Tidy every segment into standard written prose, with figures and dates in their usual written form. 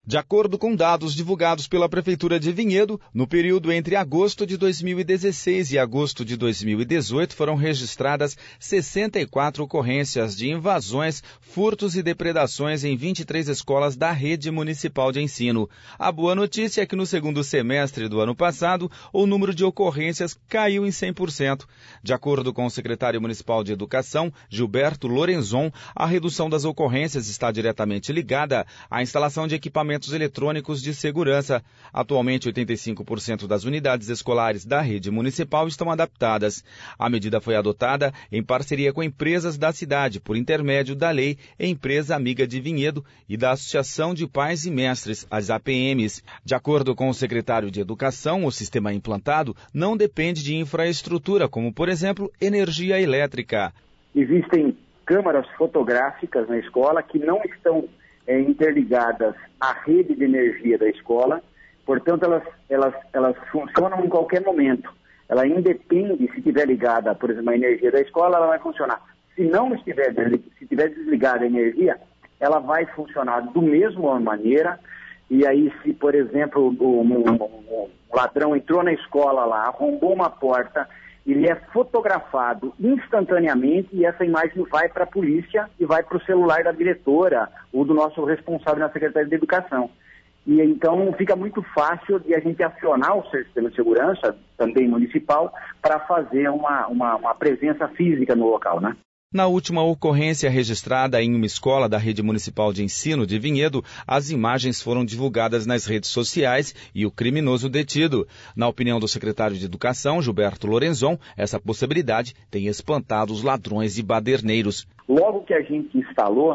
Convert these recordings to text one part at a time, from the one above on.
De acordo com dados divulgados pela Prefeitura de Vinhedo, no período entre agosto de 2016 e agosto de 2018 foram registradas 64 ocorrências de invasões, furtos e depredações em 23 escolas da rede municipal de ensino. A boa notícia é que no segundo semestre do ano passado, o número de ocorrências caiu em 100%. De acordo com o secretário municipal de Educação, Gilberto Lorenzon, a redução das ocorrências está diretamente ligada à instalação de equipamentos eletrônicos de segurança. Atualmente, 85% das unidades escolares da rede municipal estão adaptadas. A medida foi adotada em parceria com empresas da cidade, por intermédio da Lei Empresa Amiga de Vinhedo e da Associação de Pais e Mestres, as APMs. De acordo com o secretário de Educação, o sistema implantado não depende de infraestrutura, como, por exemplo, energia elétrica. Existem câmaras fotográficas na escola que não estão interligadas à rede de energia da escola, portanto elas funcionam em qualquer momento. Ela independe, se estiver ligada, por exemplo, à energia da escola, ela vai funcionar. Se estiver desligada a energia, ela vai funcionar da mesma maneira. E aí, se, por exemplo, o ladrão entrou na escola lá, arrombou uma porta, ele é fotografado instantaneamente e essa imagem vai para a polícia e vai para o celular da diretora ou do nosso responsável na Secretaria de Educação. E então fica muito fácil de a gente acionar o sistema de segurança, também municipal, para fazer uma presença física no local, né? Na última ocorrência registrada em uma escola da rede municipal de ensino de Vinhedo, as imagens foram divulgadas nas redes sociais e o criminoso detido. Na opinião do secretário de Educação, Gilberto Lorenzon, essa possibilidade tem espantado os ladrões e baderneiros. Logo que a gente instalou,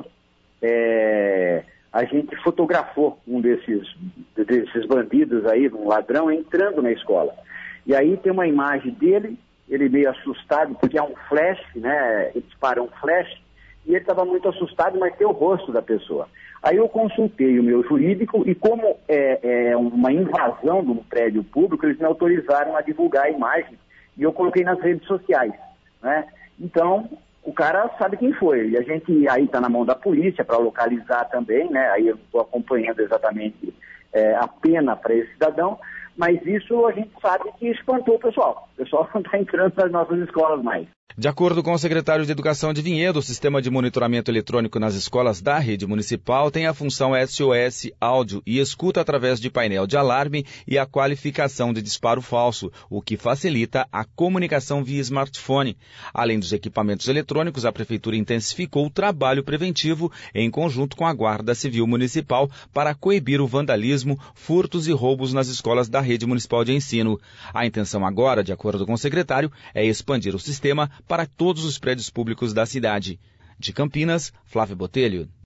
a gente fotografou um desses bandidos aí, um ladrão, entrando na escola. E aí tem uma imagem dele, ele meio assustado, porque é um flash, né? Ele dispara um flash, e ele estava muito assustado, mas tem o rosto da pessoa. Aí eu consultei o meu jurídico, e como é uma invasão de um prédio público, eles me autorizaram a divulgar a imagem, e eu coloquei nas redes sociais, né? Então, o cara sabe quem foi, e a gente aí está na mão da polícia para localizar também, né? Aí eu estou acompanhando exatamente a pena para esse cidadão, mas isso a gente sabe que espantou o pessoal. O pessoal não está entrando nas nossas escolas mais. De acordo com o secretário de Educação de Vinhedo, o sistema de monitoramento eletrônico nas escolas da rede municipal tem a função SOS áudio e escuta através de painel de alarme e a qualificação de disparo falso, o que facilita a comunicação via smartphone. Além dos equipamentos eletrônicos, a Prefeitura intensificou o trabalho preventivo em conjunto com a Guarda Civil Municipal para coibir o vandalismo, furtos e roubos nas escolas da rede municipal de ensino. A intenção agora, de acordo com o secretário, é expandir o sistema para todos os prédios públicos da cidade. De Campinas, Flávio Botelho.